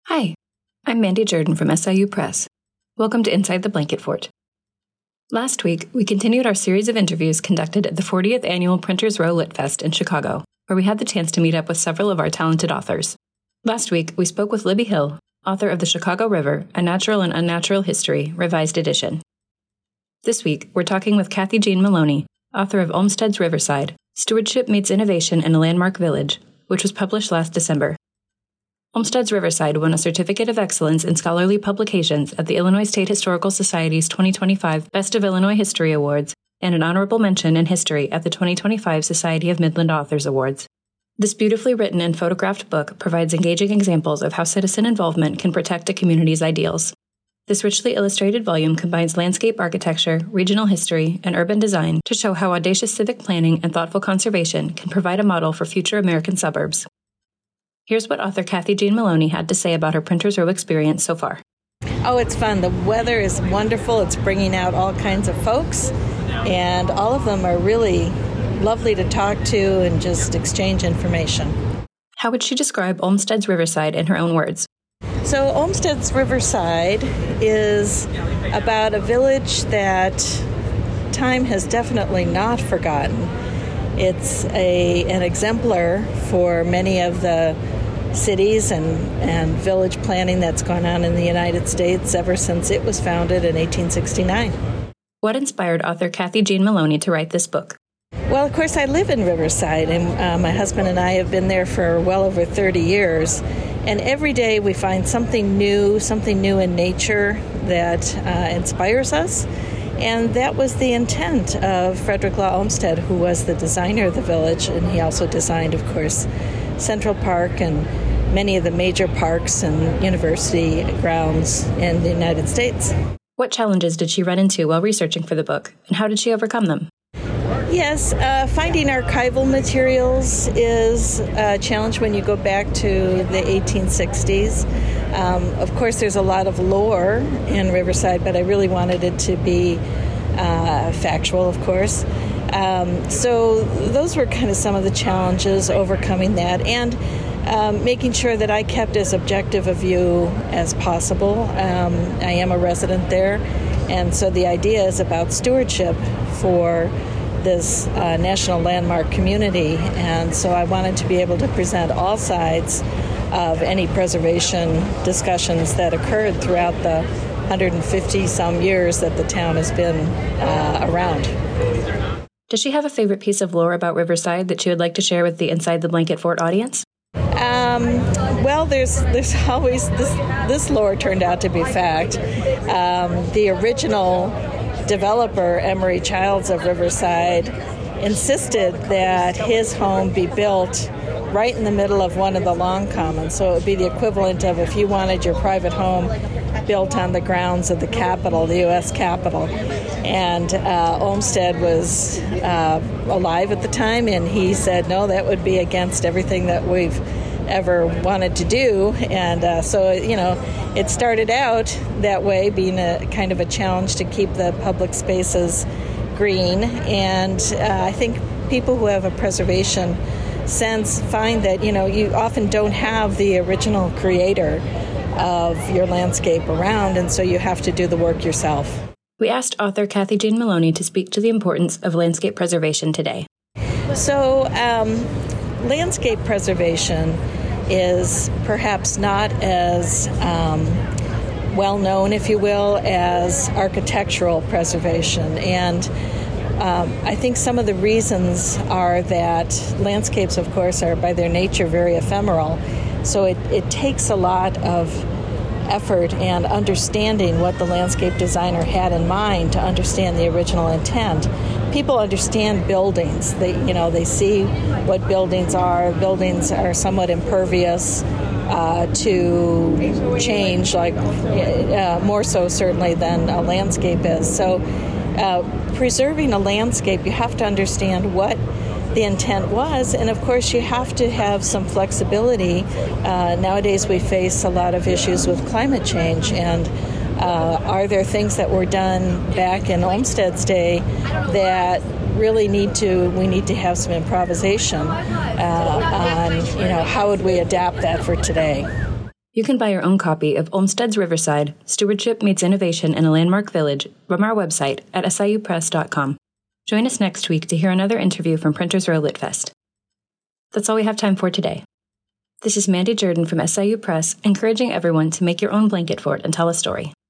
Hi, I'm Mandy Jordan from SIU Press. Welcome to Inside the Blanket Fort. Last week, we continued our series of interviews conducted at the 40th Annual Printers Row Lit Fest in Chicago, where we had the chance to meet up with several of our talented authors. Last week, we spoke with Libby Hill, author of The Chicago River, A Natural and Unnatural History, Revised Edition. This week, we're talking with Kathy Jean Maloney, author of Olmsted's Riverside, Stewardship Meets Innovation in a Landmark Village, which was published last December. Olmsted's Riverside won a Certificate of Excellence in Scholarly Publications at the Illinois State Historical Society's 2025 Best of Illinois History Awards and an honorable mention in history at the 2025 Society of Midland Authors Awards. This beautifully written and photographed book provides engaging examples of how citizen involvement can protect a community's ideals. This richly illustrated volume combines landscape architecture, regional history, and urban design to show how audacious civic planning and thoughtful conservation can provide a model for future American suburbs. Here's what author Kathy Jean Maloney had to say about her Printers Row experience so far. Oh, it's fun. The weather is wonderful. It's bringing out all kinds of folks, and all of them are really lovely to talk to and just exchange information. How would she describe Olmsted's Riverside in her own words? So Olmsted's Riverside is about a village that time has definitely not forgotten. It's an exemplar for many of the cities and village planning that's gone on in the United States ever since it was founded in 1869. What inspired author Kathy Jean Maloney to write this book? Well, of course, I live in Riverside, and my husband and I have been there for well over 30 years. And every day we find something new in nature that inspires us. And that was the intent of Frederick Law Olmsted, who was the designer of the village. And he also designed, of course, Central Park and many of the major parks and university grounds in the United States. What challenges did she run into while researching for the book, and how did she overcome them? Yes, finding archival materials is a challenge when you go back to the 1860s. Of course, there's a lot of lore in Riverside, but I really wanted it to be factual, of course. So those were kind of some of the challenges, overcoming that, and making sure that I kept as objective a view as possible. I am a resident there, and so the idea is about stewardship for this national landmark community, and so I wanted to be able to present all sides of any preservation discussions that occurred throughout the 150-some years that the town has been around. Does she have a favorite piece of lore about Riverside that she would like to share with the Inside the Blanket Fort audience? Well, there's always this lore turned out to be fact. The original developer, Emery Childs of Riverside, insisted that his home be built right in the middle of one of the long commons. So it would be the equivalent of if you wanted your private home built on the grounds of the Capitol, the U.S. Capitol. And Olmsted was alive at the time, and he said, no, that would be against everything that we've ever wanted to do. And so, it started out that way, being a kind of a challenge to keep the public spaces green. And I think people who have a preservation sense find that, you often don't have the original creator of your landscape around, and so you have to do the work yourself. We asked author Kathy Jean Maloney to speak to the importance of landscape preservation today. So, landscape preservation is perhaps not as well known, if you will, as architectural preservation. And I think some of the reasons are that landscapes, of course, are by their nature very ephemeral. So it takes a lot of effort and understanding what the landscape designer had in mind to understand the original intent. People understand buildings. They see what buildings are. Buildings are somewhat impervious to change, like more so certainly than a landscape is. So preserving a landscape, you have to understand what the intent was, and of course you have to have some flexibility. Nowadays we face a lot of issues with climate change, and are there things that were done back in Olmsted's day that really we need to have some improvisation on how would we adapt that for today. You can buy your own copy of Olmsted's Riverside, Stewardship Meets Innovation in a Landmark Village from our website at siupress.com. Join us next week to hear another interview from Printers Row Lit Fest. That's all we have time for today. This is Mandy Jordan from SIU Press, encouraging everyone to make your own blanket fort and tell a story.